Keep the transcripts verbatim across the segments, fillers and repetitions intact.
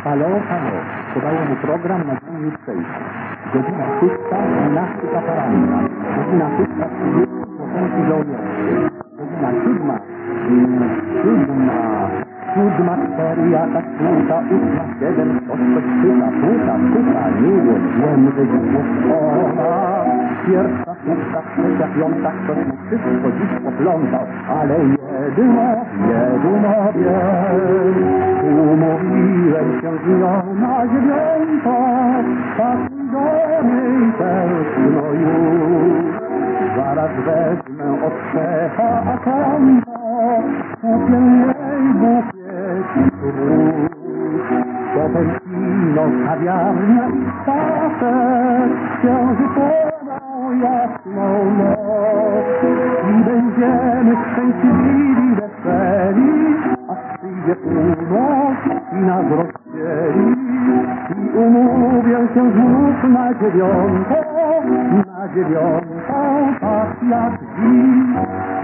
Halo, halo, podaję mu program na dzień jutrzejszy. Godzina szósta, dwunasta poranna. Godzina szósta, trzydzieści procent żołnierzy. Godzina siódma, mm, siódma, siódma, cztery, jaka słuta, ósma, siedem, ośmiu, czyta, słuta, czyta, nie wiem, wiem, że dziś jest ona. Pierwsza, szósta, trzecia, piąta, ktoś mu wszystko dziś poplątał, ale jedno, jedno wiem. Umówiłem się z nią na dziewiątą, tak do niej tęskno już. Zaraz wezmę od szefa konto, kupię jej bukiet róż. Potem kino, kawiarnia i spacer, księżycową jasną noc. I będziemy szczęśliwi, weseli, a przyjdzie północ i nas rozdzieli. I umówię się znów na dziewiątą, na dziewiątą, tak jak dziś.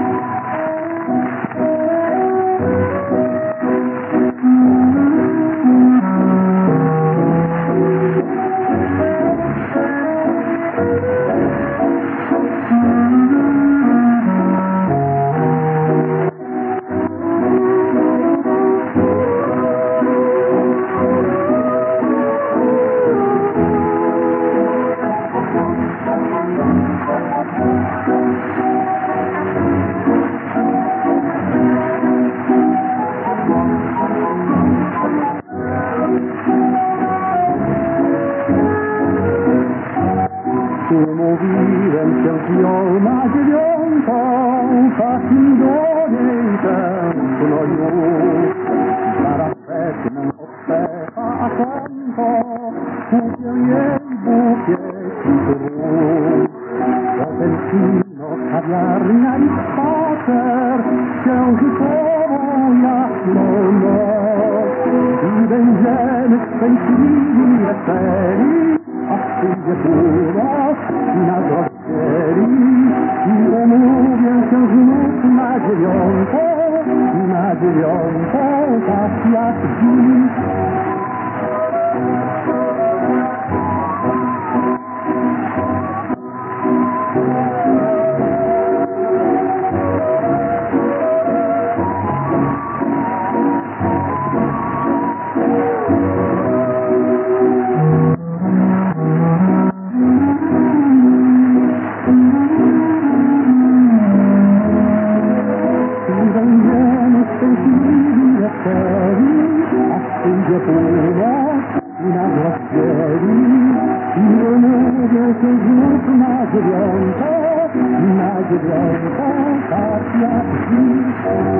Umówiłem się z nią na dziewiątą, tak i do niej tęskno już. Zaraz wezmę od szefa konto, kupię jej bukiet róż. Potem kino, kawiarnia i spacer, księżycową jasną noc. I będziemy szczęśliwi, weseli, a przyjdzie północ i nas rozdzieli. I umówię się znów na dziewiątą, na dziewiątą, tak jak dziś. Przyjdzie północ i nas rozdzieli. I umówię się znów na dziewiątą, na dziewiątą, tak jak dziś.